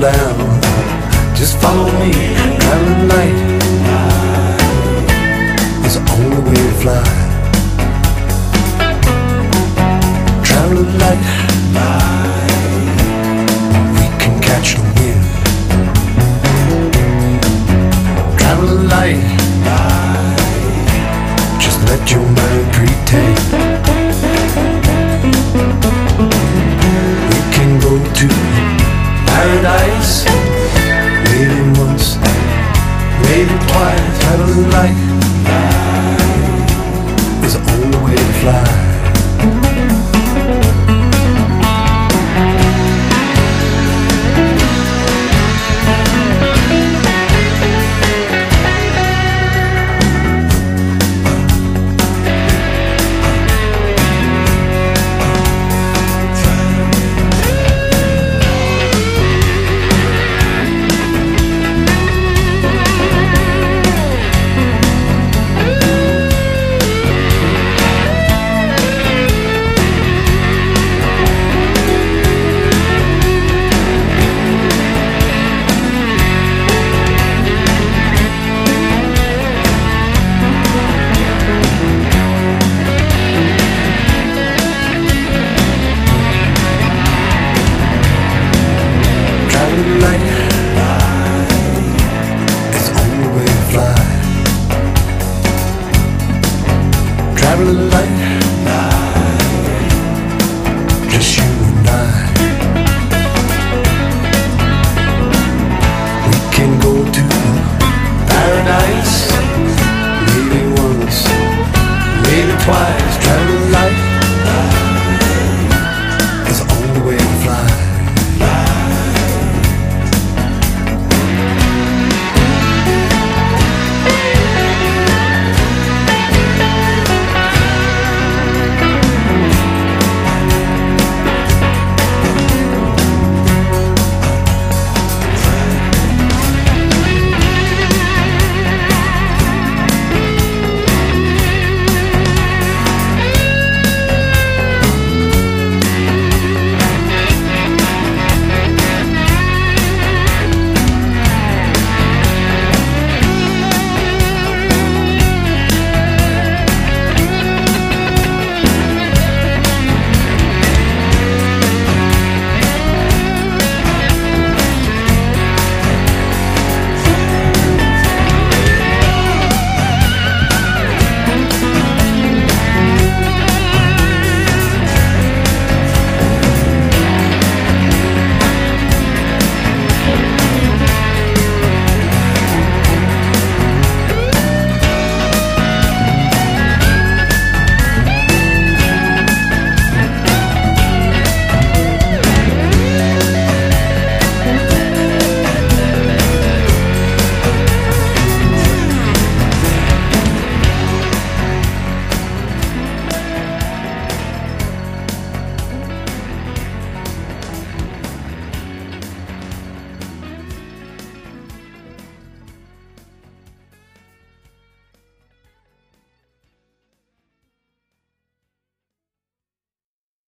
down. Just follow me, traveling light is the only way to fly. Traveling light, we can catch the wind. Traveling light, just let your mind pretend. We can go to paradise, maybe once, maybe twice. Traveling light is the only way to fly. Traveling light, just you and I. We can go to paradise, maybe once, maybe twice.